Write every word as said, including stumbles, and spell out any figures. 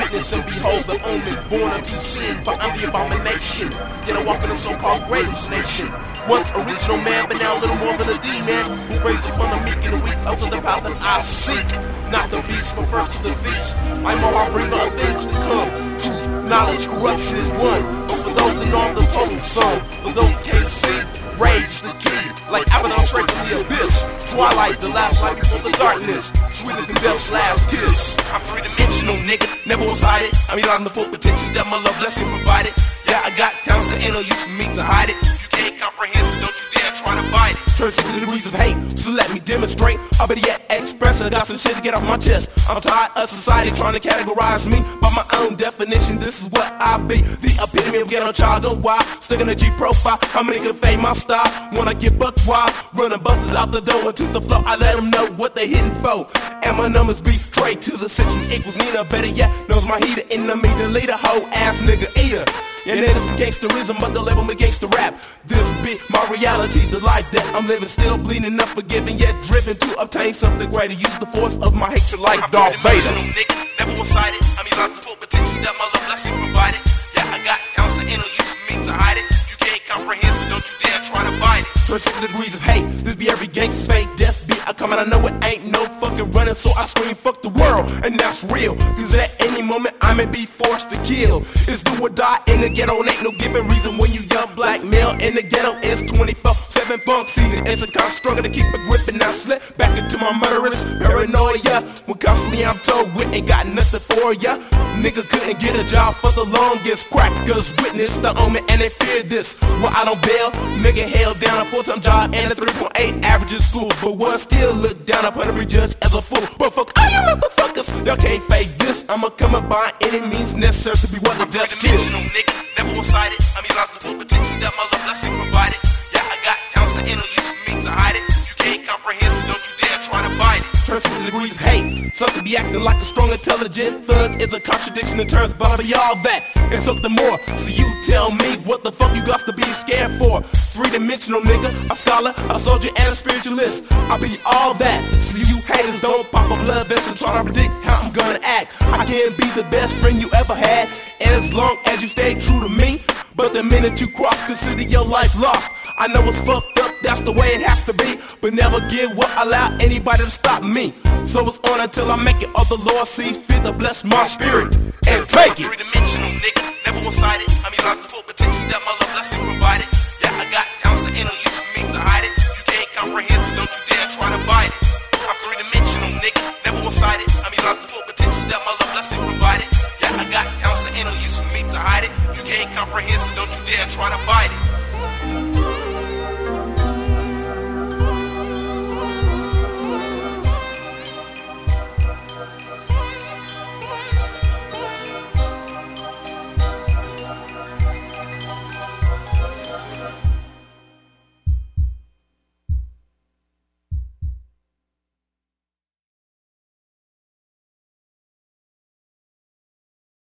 darkness and behold the omen, born unto sin, for I'm the abomination. Yet I walk in the so-called greatest nation. Once original man, but now a little more than a demon, who prays upon the meek and the weak, up to the path that I seek. Not the beast, but first to the feast. I'm all I bring all things to come. Truth, knowledge, corruption is one. But for those that know I'm the total sum, for those who can't see, rage the key. Like Abaddon straight from the abyss. Twilight, the last light before the darkness. Sweeter than death's last kiss. I'm three-dimensional, nigga, never one-sided. I'm realizing the full potential that my love blessing provided. Yeah, I got talents that ain't no use for me to hide it. You can't comprehend, so don't you dare try to bite it. Turn sixty degrees of hate, so let me demonstrate. I better yet express, I got some shit to get off my chest. I'm tired of society trying to categorize me by my own definition. This is what I be, the epitome of ghetto child. Go wild, stick in a G profile. How many can fade my style? When I get buck wild, running busters out the door into the floor. I let them know what they hitting for, and my numbers be straight to the six equals Nina. Better yet, knows my heater enemy, the leader, hoe ass nigga eater. And it is some gangsterism, but the label me gangster rap. This be my reality, the life that I'm living, still bleeding, unforgiving, yet driven to obtain something greater. Use the force of my hatred like Darth Vader. Nigga, never one-sided. I mean, lost the full potential that my love blessing provided. Yeah, I got talents that ain't no use for me to hide it. You can't comprehend, so don't you dare try to bite it. Turn sixty degrees of hate, this be every gangster's fate. Death be I come and I know it ain't no fucking running, so I scream fuck the world, and that's real. Cause at any moment I may be forced to kill. It's do or die in the ghetto, and ain't no given reason when you young black male in the ghetto. It's twenty-four seven funk season. It's a constant struggle to keep a grip, and I slip back into my murderous paranoia. When constantly I'm told we ain't got nothing for ya. Nigga couldn't get a job for the longest. Crackers witness the omen and they fear this. Well, I don't bail, nigga held down a full-time job and a three point eight average in school, but one still look down upon every judge as a fool. But fuck all you motherfuckers, y'all can't fake this. I'ma come up by any means necessary to be what the death is. Nigga, never one-sided. I mean, lost the full potential that my love blessing provided. Yeah, I got talents that ain't no use for me to hide it. You can't comprehend, so don't you dare try to bite it. Turn sixty degrees of hate, something be acting like a strong, intelligent thug. It's a contradiction in terms, but I'll be all that and something more. So you tell me what the fuck you got to be scared for? Three-dimensional nigga, a scholar, a soldier, and a spiritualist. I'll be all that. So you haters don't pop a blood vessel and try to predict how I'm gonna act. I can be the best friend you ever had, and as long as you stay true to me. But the minute you cross, consider your life lost. I know it's fucked up, that's the way it has to be, but never give what allow anybody to stop me. So it's on until I make it, all the Lord sees fit to bless my spirit and take it. Three-dimensional nigga, never one-sided. I mean, lost the full potential that my love blessing provided. Yeah, I got talents that ain't no use for me to hide it. You can't comprehend, so don't you dare try to bite it. I'm three-dimensional nigga, never one-sided. I mean, lost the full potential that my love blessing provided. Yeah, I got talents that ain't no use for me to hide it. You can't comprehend, so don't you dare try to bite it.